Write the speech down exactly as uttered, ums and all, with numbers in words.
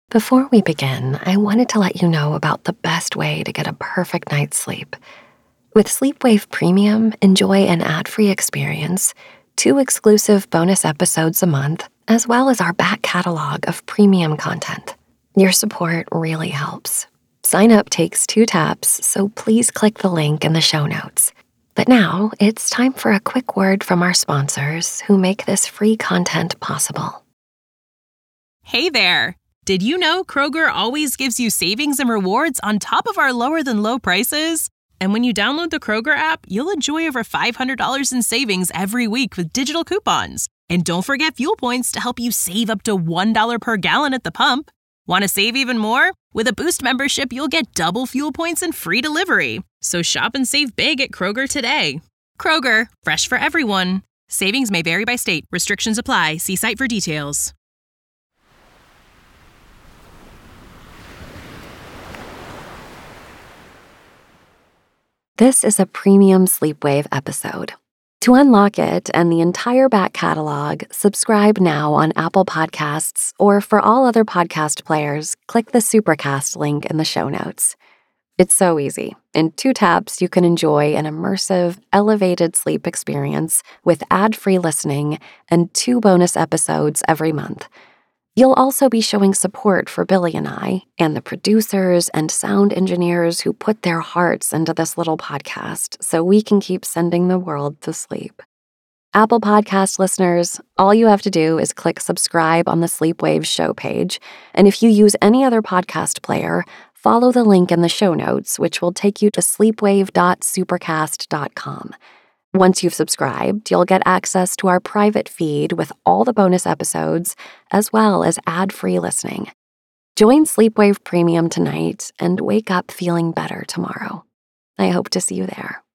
Before we begin, I wanted to let you know about the best way to get a perfect night's sleep. With Sleepwave Premium, enjoy an ad-free experience, two exclusive bonus episodes a month, as well as our back catalog of premium content. Your support really helps. Sign up takes two taps, so please click the link in the show notes. But now, it's time for a quick word from our sponsors who make this free content possible. Hey there! Did you know Kroger always gives you savings and rewards on top of our lower-than-low prices? And when you download the Kroger app, you'll enjoy over five hundred dollars in savings every week with digital coupons. And don't forget fuel points to help you save up to one dollar per gallon at the pump. Want to save even more? With a Boost membership, you'll get double fuel points and free delivery. So shop and save big at Kroger today. Kroger, fresh for everyone. Savings may vary by state. Restrictions apply. See site for details. This is a premium Sleepwave episode. To unlock it and the entire back catalog, subscribe now on Apple Podcasts, or for all other podcast players, click the Supercast link in the show notes. It's so easy. In two taps, you can enjoy an immersive, elevated sleep experience with ad-free listening and two bonus episodes every month. You'll also be showing support for Billy and I, and the producers and sound engineers who put their hearts into this little podcast so we can keep sending the world to sleep. Apple Podcast listeners, all you have to do is click subscribe on the Sleepwave show page, and if you use any other podcast player, follow the link in the show notes, which will take you to sleepwave dot supercast dot com. Once you've subscribed, you'll get access to our private feed with all the bonus episodes, as well as ad-free listening. Join Sleepwave Premium tonight and wake up feeling better tomorrow. I hope to see you there.